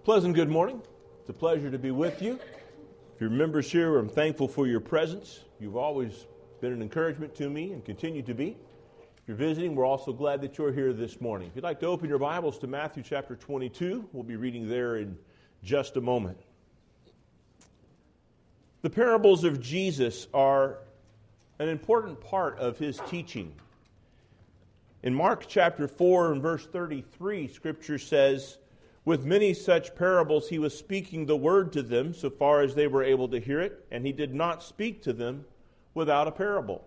Pleasant good morning. It's a pleasure to be with you. If you're members here, I'm thankful for your presence. You've always been an encouragement to me and continue to be. If you're visiting, we're also glad that you're here this morning. If you'd like to open your Bibles to Matthew chapter 22, we'll be reading there in just a moment. The parables of Jesus are an important part of his teaching. In Mark chapter 4 and verse 33, Scripture says, "With many such parables he was speaking the word to them so far as they were able to hear it, and he did not speak to them without a parable."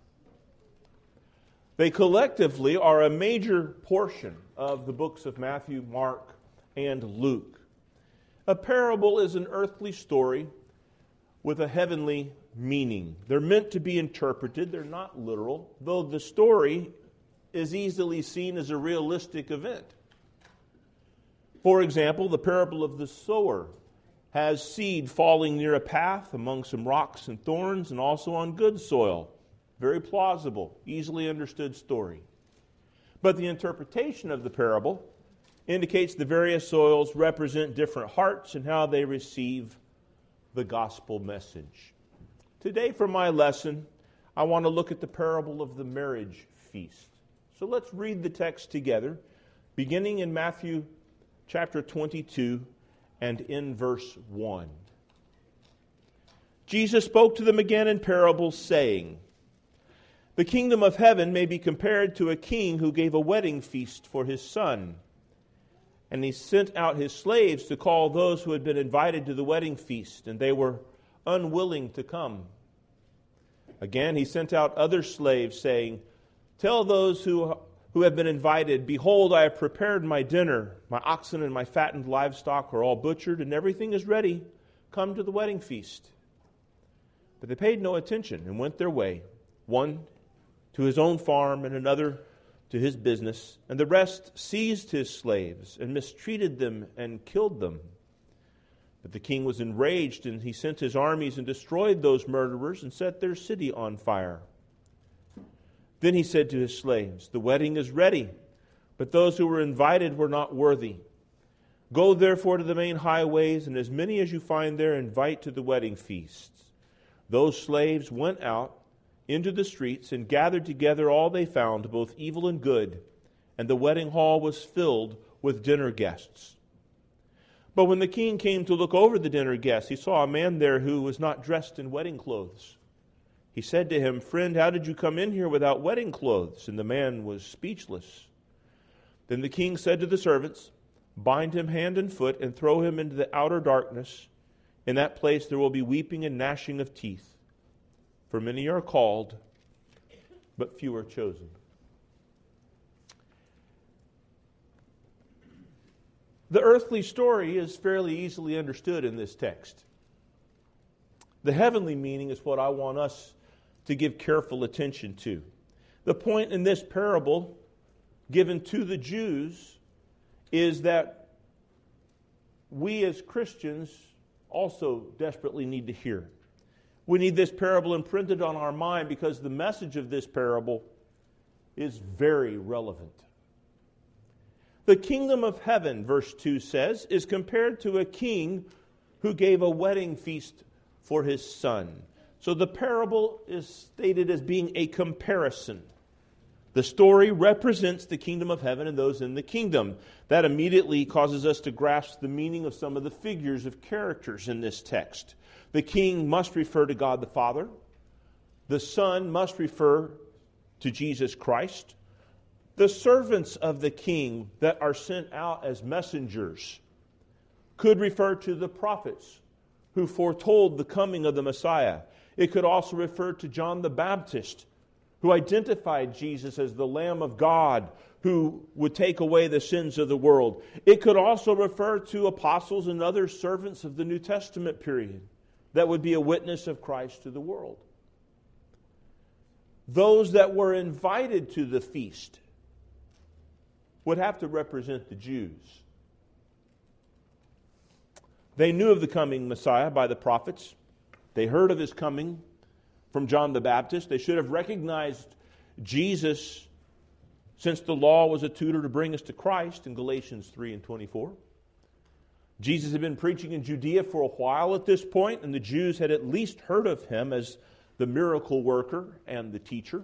They collectively are a major portion of the books of Matthew, Mark, and Luke. A parable is an earthly story with a heavenly meaning. They're meant to be interpreted. They're not literal, though the story is easily seen as a realistic event. For example, the parable of the sower has seed falling near a path among some rocks and thorns and also on good soil. Very plausible, easily understood story. But the interpretation of the parable indicates the various soils represent different hearts and how they receive the gospel message. Today for my lesson, I want to look at the parable of the marriage feast. So let's read the text together, beginning in Matthew chapter 22 and in verse 1. Jesus spoke to them again in parables, saying, "The kingdom of heaven may be compared to a king who gave a wedding feast for his son. And he sent out his slaves to call those who had been invited to the wedding feast, and they were unwilling to come. Again, he sent out other slaves, saying, 'Tell those who have been invited, behold, I have prepared my dinner. My oxen and my fattened livestock are all butchered, and everything is ready. Come to the wedding feast.' But they paid no attention and went their way, one to his own farm and another to his business, and the rest seized his slaves and mistreated them and killed them. But the king was enraged, and he sent his armies and destroyed those murderers and set their city on fire. Then he said to his slaves, 'The wedding is ready, but those who were invited were not worthy. Go therefore to the main highways, and as many as you find there invite to the wedding feasts.' Those slaves went out into the streets and gathered together all they found, both evil and good, and the wedding hall was filled with dinner guests. But when the king came to look over the dinner guests, he saw a man there who was not dressed in wedding clothes. He said to him, 'Friend, how did you come in here without wedding clothes?' And the man was speechless. Then the king said to the servants, 'Bind him hand and foot and throw him into the outer darkness. In that place there will be weeping and gnashing of teeth. For many are called, but few are chosen.'" The earthly story is fairly easily understood in this text. The heavenly meaning is what I want us to give careful attention to. The point in this parable given to the Jews is that we as Christians also desperately need to hear. We need this parable imprinted on our mind because the message of this parable is very relevant. The kingdom of heaven, verse 2 says, is compared to a king who gave a wedding feast for his son. So the parable is stated as being a comparison. The story represents the kingdom of heaven and those in the kingdom. That immediately causes us to grasp the meaning of some of the figures of characters in this text. The king must refer to God the Father. The Son must refer to Jesus Christ. The servants of the king that are sent out as messengers could refer to the prophets who foretold the coming of the Messiah. It could also refer to John the Baptist, who identified Jesus as the Lamb of God who would take away the sins of the world. It could also refer to apostles and other servants of the New Testament period that would be a witness of Christ to the world. Those that were invited to the feast would have to represent the Jews. They knew of the coming Messiah by the prophets. They heard of his coming from John the Baptist. They should have recognized Jesus since the law was a tutor to bring us to Christ in Galatians 3 and 24. Jesus had been preaching in Judea for a while at this point, and the Jews had at least heard of him as the miracle worker and the teacher.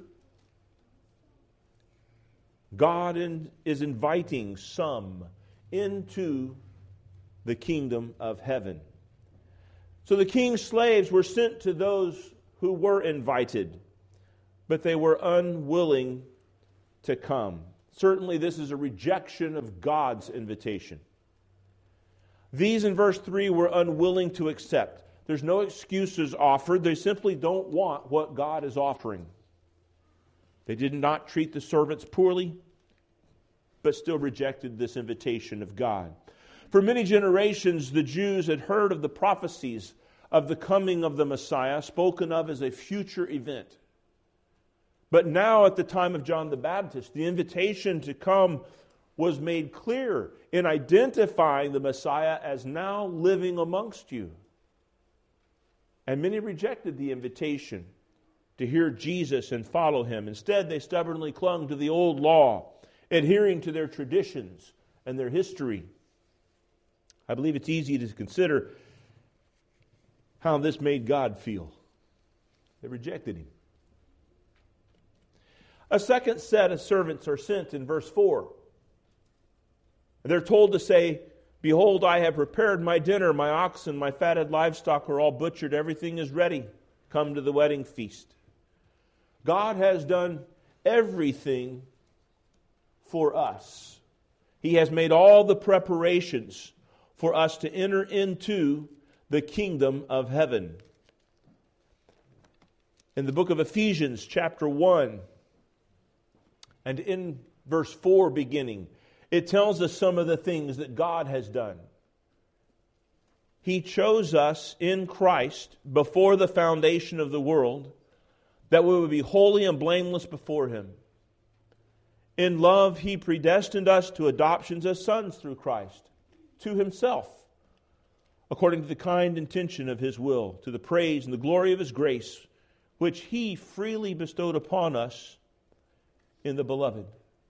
God is inviting some into the kingdom of heaven. So the king's slaves were sent to those who were invited, but they were unwilling to come. Certainly this is a rejection of God's invitation. These in verse 3 were unwilling to accept. There's no excuses offered. They simply don't want what God is offering. They did not treat the servants poorly, but still rejected this invitation of God. For many generations, the Jews had heard of the prophecies of the coming of the Messiah, spoken of as a future event. But now, at the time of John the Baptist, the invitation to come was made clear in identifying the Messiah as now living amongst you. And many rejected the invitation to hear Jesus and follow him. Instead, they stubbornly clung to the old law, adhering to their traditions and their history. I believe it's easy to consider how this made God feel. They rejected him. A second set of servants are sent in verse 4. They're told to say, "Behold, I have prepared my dinner, my oxen, my fatted livestock are all butchered, everything is ready. Come to the wedding feast." God has done everything for us. He has made all the preparations for us to enter into the kingdom of heaven. In the book of Ephesians, chapter 1, and in verse 4 beginning, it tells us some of the things that God has done. He chose us in Christ before the foundation of the world, that we would be holy and blameless before him. In love, he predestined us to adoptions as sons through Christ, to himself, according to the kind intention of his will, to the praise and the glory of his grace, which he freely bestowed upon us in the Beloved.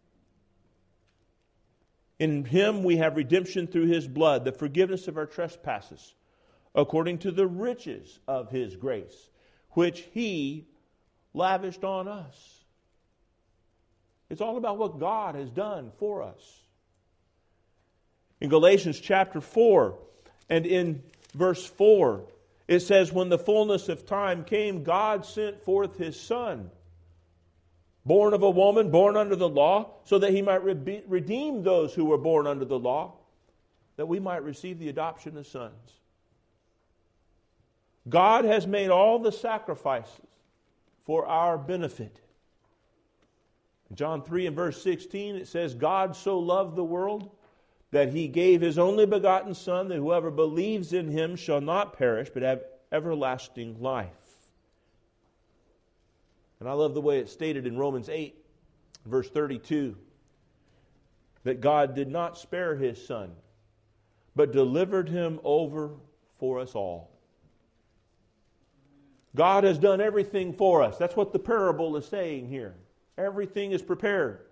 In him we have redemption through his blood, the forgiveness of our trespasses, according to the riches of his grace, which he lavished on us. It's all about what God has done for us. In Galatians chapter 4 and in verse 4, it says, "When the fullness of time came, God sent forth his Son, born of a woman, born under the law, so that he might redeem those who were born under the law, that we might receive the adoption as sons." God has made all the sacrifices for our benefit. In John 3 and verse 16, it says, "God so loved the world that he gave his only begotten Son, that whoever believes in him shall not perish, but have everlasting life." And I love the way it's stated in Romans 8, verse 32, that God did not spare his Son, but delivered him over for us all. God has done everything for us. That's what the parable is saying here. Everything is prepared.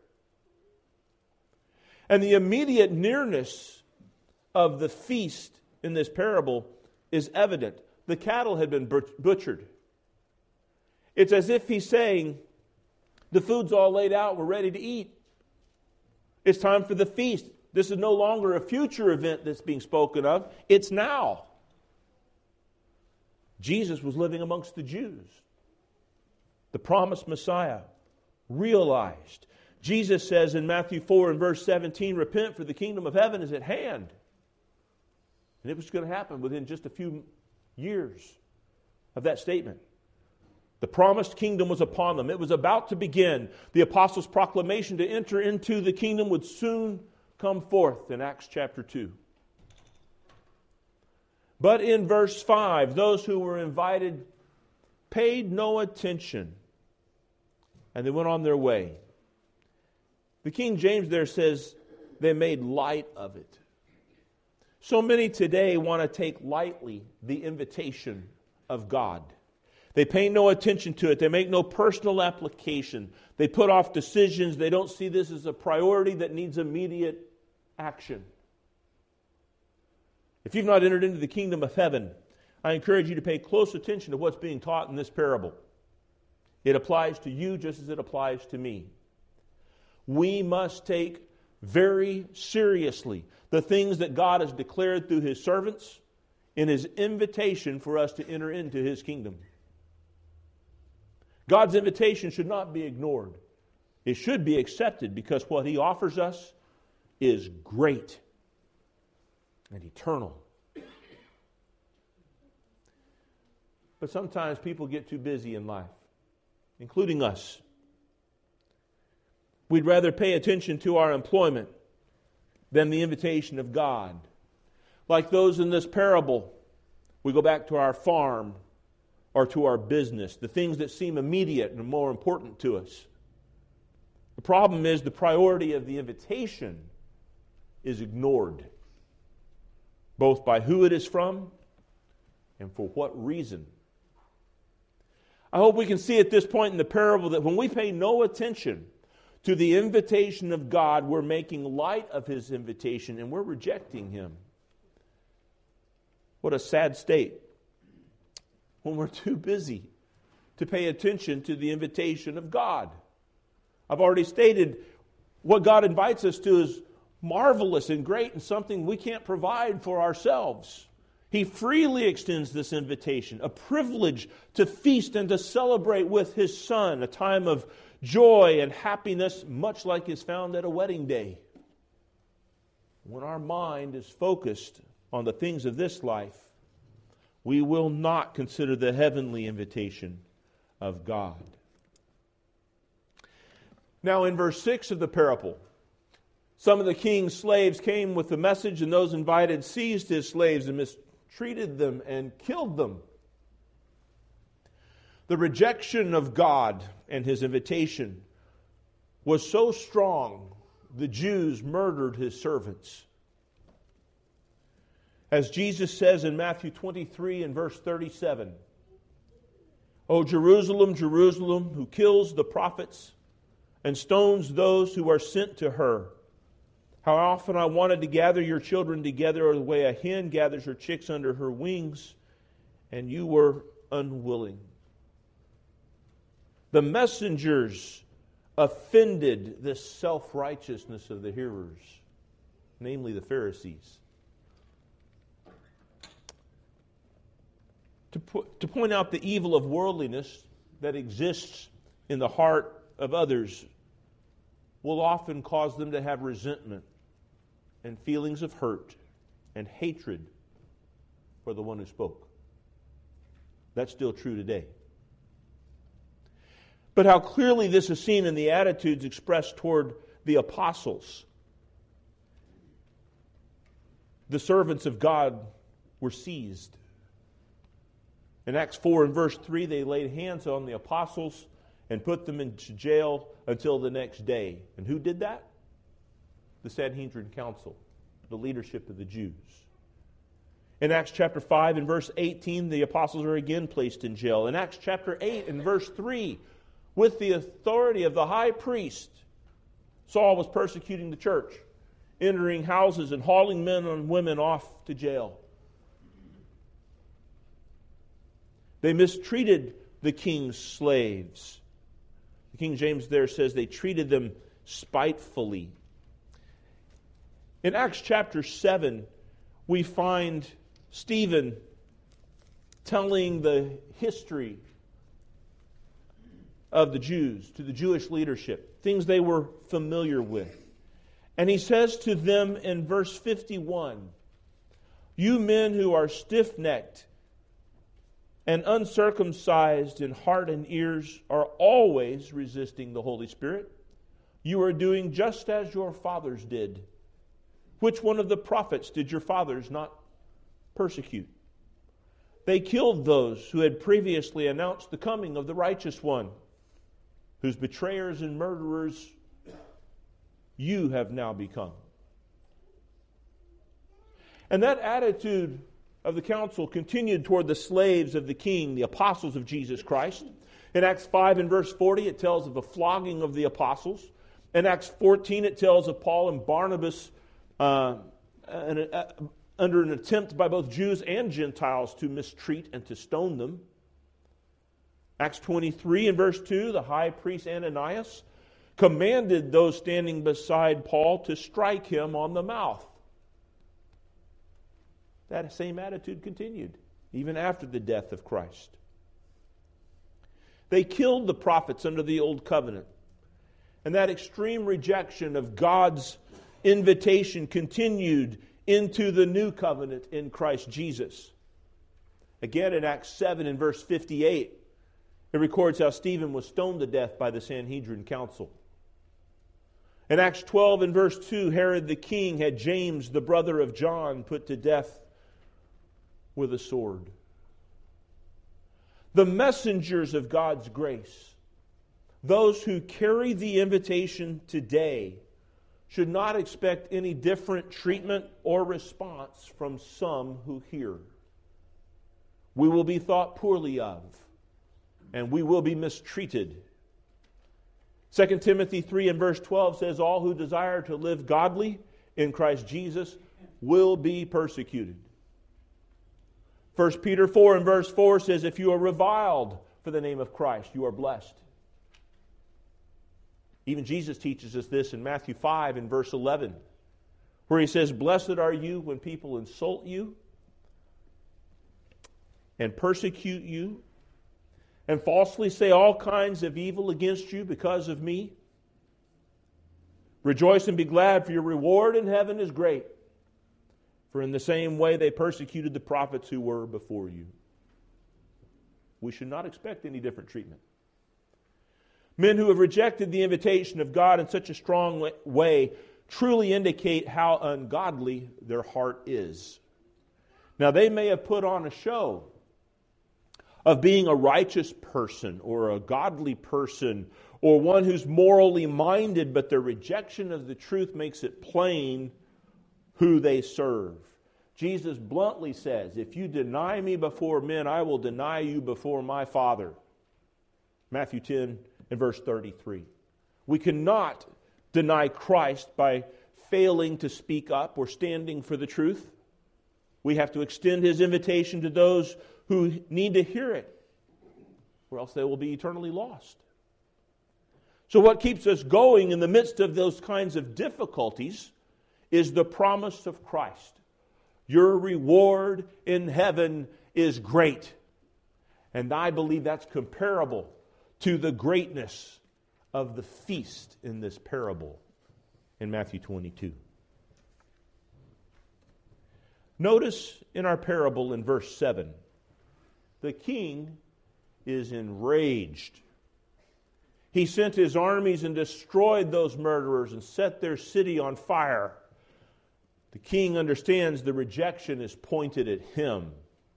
And the immediate nearness of the feast in this parable is evident. The cattle had been butchered. It's as if he's saying, the food's all laid out, we're ready to eat. It's time for the feast. This is no longer a future event that's being spoken of. It's now. Jesus was living amongst the Jews. The promised Messiah, realized. Jesus says in Matthew 4 and verse 17, "Repent, for the kingdom of heaven is at hand." And it was going to happen within just a few years of that statement. The promised kingdom was upon them. It was about to begin. The apostles' proclamation to enter into the kingdom would soon come forth in Acts chapter 2. But in verse 5, those who were invited paid no attention, and they went on their way. The King James there says they made light of it. So many today want to take lightly the invitation of God. They pay no attention to it. They make no personal application. They put off decisions. They don't see this as a priority that needs immediate action. If you've not entered into the kingdom of heaven, I encourage you to pay close attention to what's being taught in this parable. It applies to you just as it applies to me. We must take very seriously the things that God has declared through His servants in His invitation for us to enter into His kingdom. God's invitation should not be ignored. It should be accepted because what He offers us is great and eternal. But sometimes people get too busy in life, including us. We'd rather pay attention to our employment than the invitation of God. Like those in this parable, we go back to our farm or to our business, the things that seem immediate and more important to us. The problem is the priority of the invitation is ignored, both by who it is from and for what reason. I hope we can see at this point in the parable that when we pay no attention to the invitation of God, we're making light of His invitation and we're rejecting Him. What a sad state when we're too busy to pay attention to the invitation of God. I've already stated what God invites us to is marvelous and great and something we can't provide for ourselves. He freely extends this invitation, a privilege to feast and to celebrate with His Son, a time of joy and happiness, much like is found at a wedding day. When our mind is focused on the things of this life, we will not consider the heavenly invitation of God. Now in verse 6 of the parable, some of the king's slaves came with the message, and those invited seized his slaves and mistreated them and killed them. The rejection of God and His invitation was so strong, the Jews murdered His servants. As Jesus says in Matthew 23 and verse 37, "O Jerusalem, Jerusalem, who kills the prophets and stones those who are sent to her. How often I wanted to gather your children together the way a hen gathers her chicks under her wings, and you were unwilling." The messengers offended the self-righteousness of the hearers, namely the Pharisees. To point out the evil of worldliness that exists in the heart of others will often cause them to have resentment and feelings of hurt and hatred for the one who spoke. That's still true today. But how clearly this is seen in the attitudes expressed toward the apostles. The servants of God were seized. In Acts 4 and verse 3, they laid hands on the apostles and put them into jail until the next day. And who did that? The Sanhedrin Council, the leadership of the Jews. In Acts chapter 5 and verse 18, the apostles are again placed in jail. In Acts chapter 8 and verse 3, with the authority of the high priest, Saul was persecuting the church, entering houses and hauling men and women off to jail. They mistreated the king's slaves. The King James there says they treated them spitefully. In Acts chapter 7, we find Stephen telling the history of the Jews to the Jewish leadership, things they were familiar with. And he says to them in verse 51, "You men who are stiff-necked and uncircumcised in heart and ears are always resisting the Holy Spirit. You are doing just as your fathers did. Which one of the prophets did your fathers not persecute? They killed those who had previously announced the coming of the righteous one, whose betrayers and murderers you have now become." And that attitude of the council continued toward the slaves of the king, the apostles of Jesus Christ. In Acts 5 and verse 40, it tells of the flogging of the apostles. In Acts 14, it tells of Paul and Barnabas under an attempt by both Jews and Gentiles to mistreat and to stone them. Acts 23 and verse 2, the high priest Ananias commanded those standing beside Paul to strike him on the mouth. That same attitude continued even after the death of Christ. They killed the prophets under the Old Covenant. And that extreme rejection of God's invitation continued into the New Covenant in Christ Jesus. Again, in Acts 7 and verse 58, it records how Stephen was stoned to death by the Sanhedrin council. In Acts 12 and verse 2, Herod the king had James, the brother of John, put to death with a sword. The messengers of God's grace, those who carry the invitation today, should not expect any different treatment or response from some who hear. We will be thought poorly of, and we will be mistreated. 2 Timothy 3 and verse 12 says, all who desire to live godly in Christ Jesus will be persecuted. 1 Peter 4 and verse 4 says, if you are reviled for the name of Christ, you are blessed. Even Jesus teaches us this in Matthew 5 and verse 11, where he says, blessed are you when people insult you and persecute you and falsely say all kinds of evil against you because of me. Rejoice and be glad, for your reward in heaven is great. For in the same way they persecuted the prophets who were before you. We should not expect any different treatment. Men who have rejected the invitation of God in such a strong way truly indicate how ungodly their heart is. Now, they may have put on a show of being a righteous person or a godly person or one who's morally minded, but their rejection of the truth makes it plain who they serve. Jesus bluntly says, if you deny me before men, I will deny you before my Father. Matthew 10 and verse 33. We cannot deny Christ by failing to speak up or standing for the truth. We have to extend his invitation to those who need to hear it, or else they will be eternally lost. So what keeps us going in the midst of those kinds of difficulties is the promise of Christ. Your reward in heaven is great. And I believe that's comparable to the greatness of the feast in this parable in Matthew 22. Notice in our parable in verse 7, the king is enraged. He sent his armies and destroyed those murderers and set their city on fire. The king understands the rejection is pointed at him.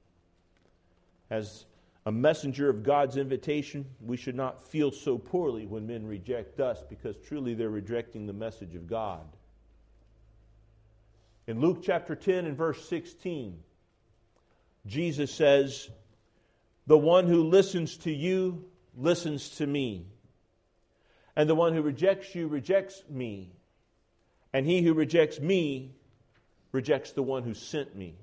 As a messenger of God's invitation, we should not feel so poorly when men reject us, because truly they're rejecting the message of God. In Luke chapter 10 and verse 16, Jesus says, the one who listens to you listens to me. And the one who rejects you rejects me. And he who rejects me rejects the one who sent me.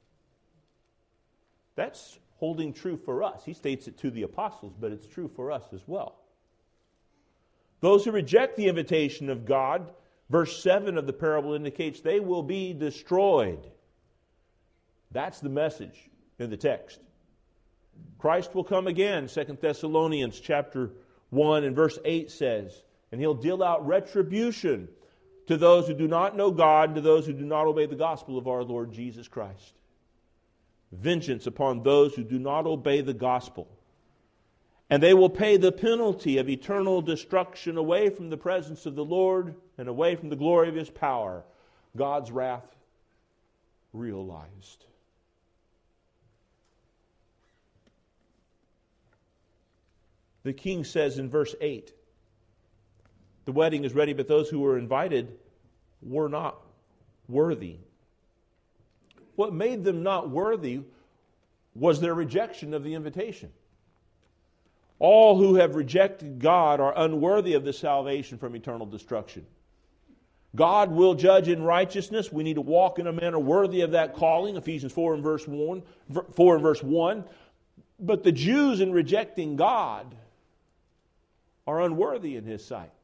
That's holding true for us. He states it to the apostles, but it's true for us as well. Those who reject the invitation of God, verse 7 of the parable indicates they will be destroyed. That's the message in the text. Christ will come again, 2 Thessalonians chapter 1 and verse 8 says, and he'll deal out retribution to those who do not know God and to those who do not obey the gospel of our Lord Jesus Christ. Vengeance upon those who do not obey the gospel. And they will pay the penalty of eternal destruction away from the presence of the Lord and away from the glory of his power. God's wrath realized. The king says in verse 8, the wedding is ready, but those who were invited were not worthy. What made them not worthy was their rejection of the invitation. All who have rejected God are unworthy of the salvation from eternal destruction. God will judge in righteousness. We need to walk in a manner worthy of that calling, Ephesians 4 and verse 1. But the Jews, in rejecting God, are unworthy in His sight.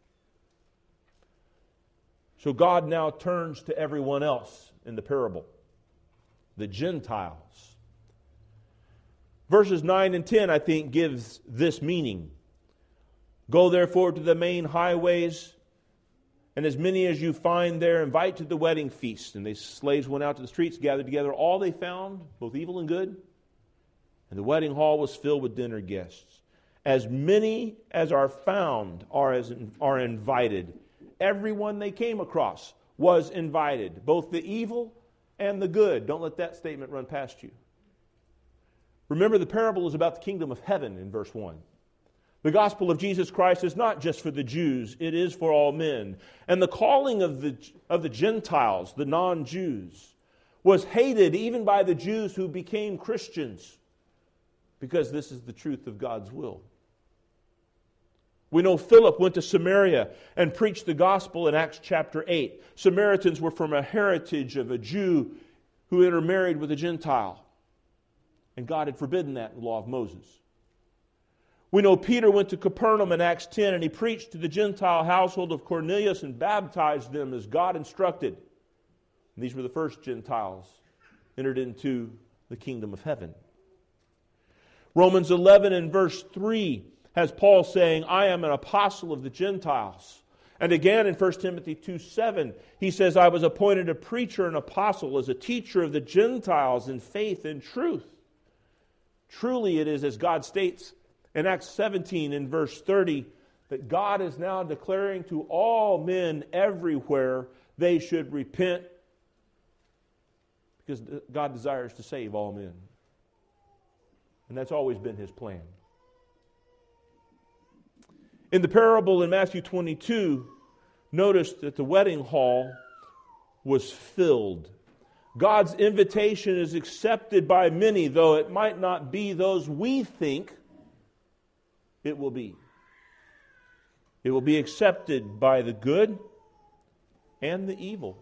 So God now turns to everyone else in the parable, the Gentiles. Verses 9 and 10, I think, gives this meaning. Go therefore to the main highways, and as many as you find there, invite to the wedding feast. And the slaves went out to the streets, gathered together all they found, both evil and good. And the wedding hall was filled with dinner guests. As many as are found are invited. Everyone they came across was invited, both the evil and the good. Don't let that statement run past you. Remember, the parable is about the kingdom of heaven in verse 1. The gospel of Jesus Christ is not just for the Jews, it is for all men. And the calling of the Gentiles, the non-Jews, was hated even by the Jews who became Christians, because this is the truth of God's will. We know Philip went to Samaria and preached the gospel in Acts chapter 8. Samaritans were from a heritage of a Jew who intermarried with a Gentile. And God had forbidden that in the law of Moses. We know Peter went to Capernaum in Acts 10 and he preached to the Gentile household of Cornelius and baptized them as God instructed. And these were the first Gentiles entered into the kingdom of heaven. Romans 11 and verse 3 has Paul saying, I am an apostle of the Gentiles. And again in 1 Timothy 2:7, he says, I was appointed a preacher and apostle as a teacher of the Gentiles in faith and truth. Truly it is, as God states in Acts 17 in verse 30, that God is now declaring to all men everywhere they should repent, because God desires to save all men. And that's always been His plan. In the parable in Matthew 22, notice that the wedding hall was filled. God's invitation is accepted by many, though it might not be those we think it will be. It will be accepted by the good and the evil.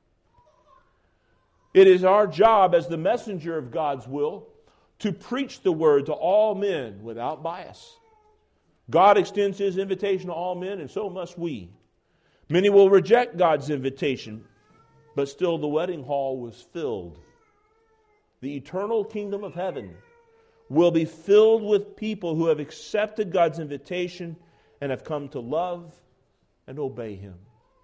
It is our job as the messenger of God's will to preach the word to all men without bias. God extends His invitation to all men, and so must we. Many will reject God's invitation, but still the wedding hall was filled. The eternal kingdom of heaven will be filled with people who have accepted God's invitation and have come to love and obey Him.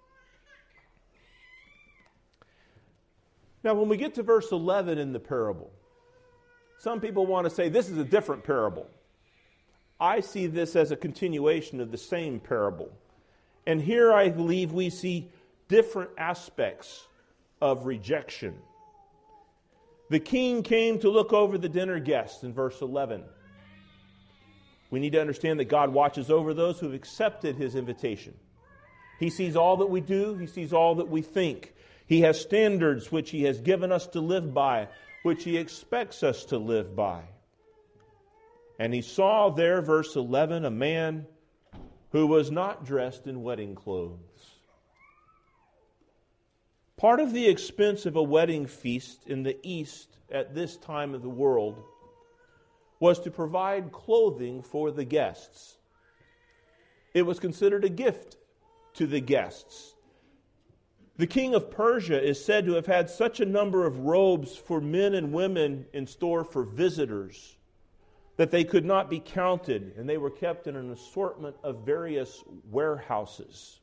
Now, when we get to verse 11 in the parable, some people want to say this is a different parable. I see this as a continuation of the same parable. And here I believe we see different aspects of rejection. The king came to look over the dinner guests in verse 11. We need to understand that God watches over those who have accepted His invitation. He sees all that we do. He sees all that we think. He has standards which He has given us to live by, which He expects us to live by. And He saw there, verse 11, a man who was not dressed in wedding clothes. Part of the expense of a wedding feast in the East at this time of the world was to provide clothing for the guests. It was considered a gift to the guests. The king of Persia is said to have had such a number of robes for men and women in store for visitors that they could not be counted, and they were kept in an assortment of various warehouses.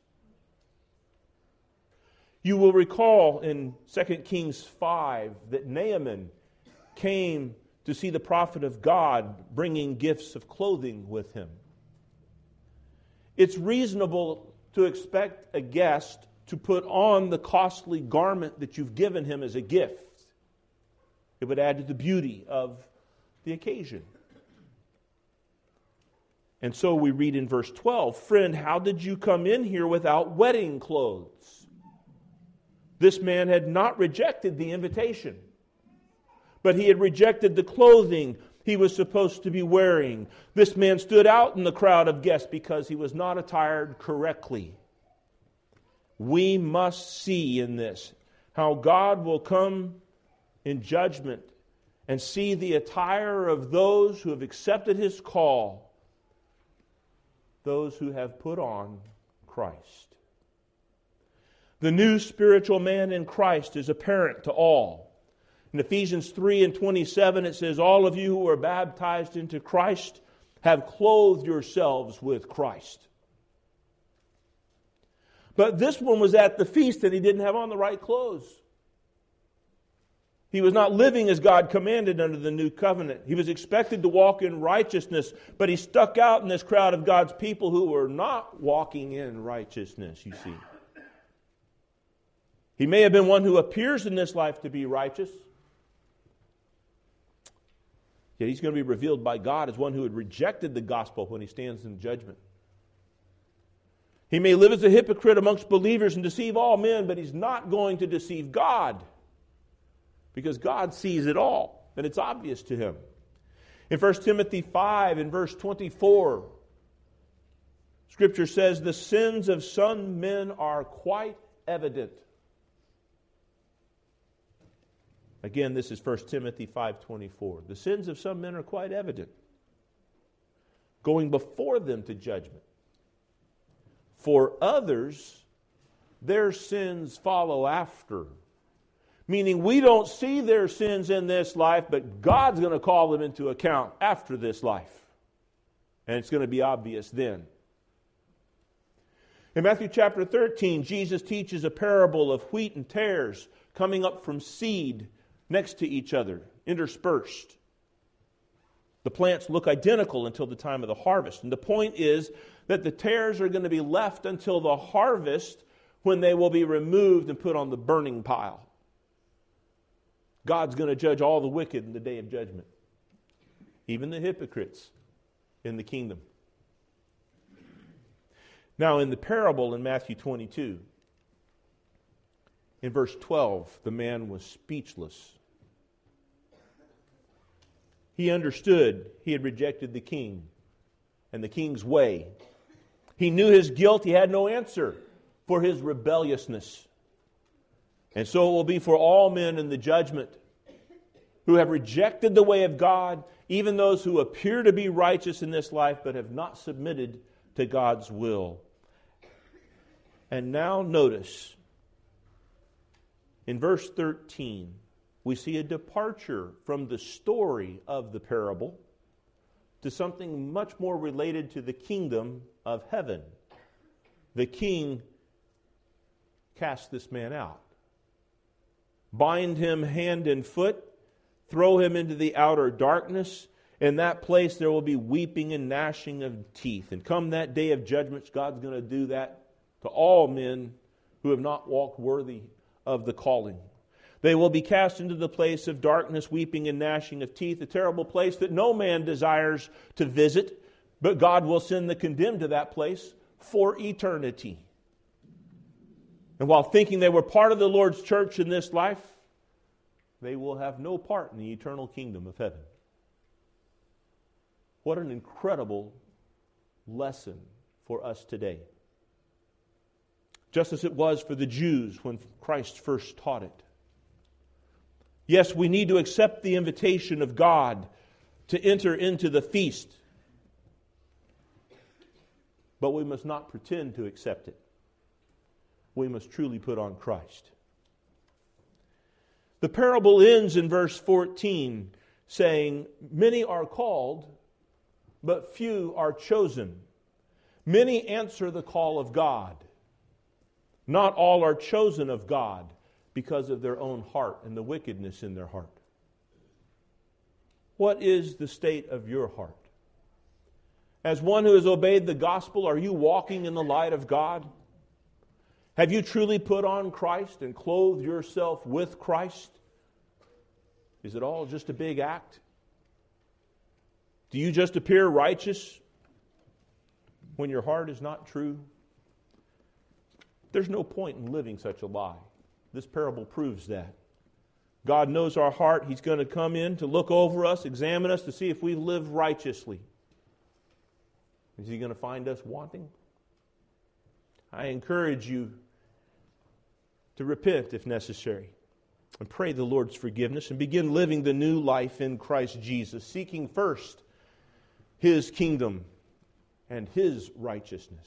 You will recall in 2 Kings 5 that Naaman came to see the prophet of God bringing gifts of clothing with him. It's reasonable to expect a guest to put on the costly garment that you've given him as a gift. It would add to the beauty of the occasion. And so we read in verse 12, "Friend, how did you come in here without wedding clothes?" This man had not rejected the invitation, but he had rejected the clothing he was supposed to be wearing. This man stood out in the crowd of guests because he was not attired correctly. we must see in this how God will come in judgment and see the attire of those who have accepted His call, those who have put on Christ. The new spiritual man in Christ is apparent to all. In Ephesians 3:27 it says, all of you who are baptized into Christ have clothed yourselves with Christ. But this one was at the feast and he didn't have on the right clothes. He was not living as God commanded under the new covenant. He was expected to walk in righteousness, but he stuck out in this crowd of God's people who were not walking in righteousness, you see. He may have been one who appears in this life to be righteous, yet he's going to be revealed by God as one who had rejected the gospel when he stands in judgment. He may live as a hypocrite amongst believers and deceive all men, but he's not going to deceive God, because God sees it all, and it's obvious to Him. In 1 Timothy 5, in verse 24, Scripture says, the sins of some men are quite evident. Again, this is 1 Timothy 5:24. The sins of some men are quite evident, going before them to judgment. For others, their sins follow after. Meaning we don't see their sins in this life, but God's going to call them into account after this life. And it's going to be obvious then. In Matthew chapter 13, Jesus teaches a parable of wheat and tares coming up from seed next to each other, interspersed. The plants look identical until the time of the harvest. And the point is that the tares are going to be left until the harvest, when they will be removed and put on the burning pile. God's going to judge all the wicked in the day of judgment, even the hypocrites in the kingdom. Now, in the parable in Matthew 22, in verse 12, the man was speechless. He understood he had rejected the king and the king's way. He knew his guilt. He had no answer for his rebelliousness. And so it will be for all men in the judgment who have rejected the way of God, even those who appear to be righteous in this life but have not submitted to God's will. And now notice, in verse 13, we see a departure from the story of the parable to something much more related to the kingdom of heaven. The king cast this man out. Bind him hand and foot, throw him into the outer darkness. In that place there will be weeping and gnashing of teeth. And come that day of judgment, God's going to do that to all men who have not walked worthy of the calling. They will be cast into the place of darkness, weeping and gnashing of teeth, a terrible place that no man desires to visit, but God will send the condemned to that place for eternity. And while thinking they were part of the Lord's church in this life, they will have no part in the eternal kingdom of heaven. What an incredible lesson for us today. Just as it was for the Jews when Christ first taught it. Yes, we need to accept the invitation of God to enter into the feast. But we must not pretend to accept it. We must truly put on Christ. The parable ends in verse 14 saying, many are called, but few are chosen. Many answer the call of God. Not all are chosen of God because of their own heart and the wickedness in their heart. What is the state of your heart? As one who has obeyed the gospel, are you walking in the light of God? Have you truly put on Christ and clothed yourself with Christ? Is it all just a big act? Do you just appear righteous when your heart is not true? There's no point in living such a lie. This parable proves that. God knows our heart. He's going to come in to look over us, examine us to see if we live righteously. Is He going to find us wanting? I encourage you to repent if necessary, and pray the Lord's forgiveness, and begin living the new life in Christ Jesus, seeking first His kingdom and His righteousness.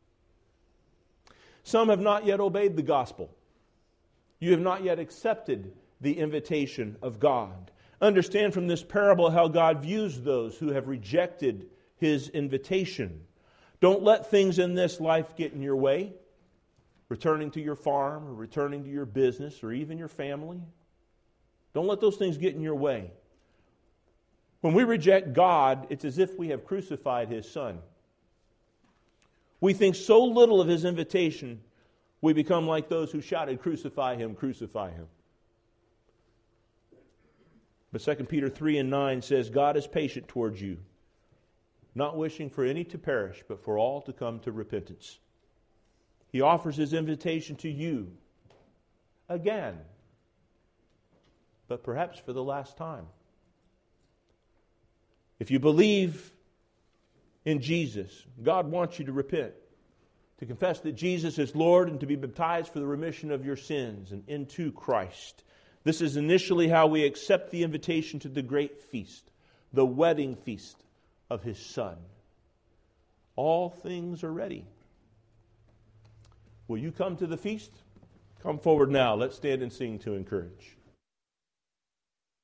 Some have not yet obeyed the gospel. You have not yet accepted the invitation of God. Understand from this parable how God views those who have rejected His invitation. Don't let things in this life get in your way. Returning to your farm, or returning to your business, or even your family. Don't let those things get in your way. When we reject God, it's as if we have crucified His Son. We think so little of His invitation, we become like those who shouted, "Crucify Him, crucify Him." But 2 Peter 3:9 says, God is patient towards you, not wishing for any to perish, but for all to come to repentance. He offers His invitation to you again, but perhaps for the last time. If you believe in Jesus, God wants you to repent, to confess that Jesus is Lord, and to be baptized for the remission of your sins and into Christ. This is initially how we accept the invitation to the great feast, the wedding feast of His Son. All things are ready. Will you come to the feast? Come forward now. Let's stand and sing to encourage.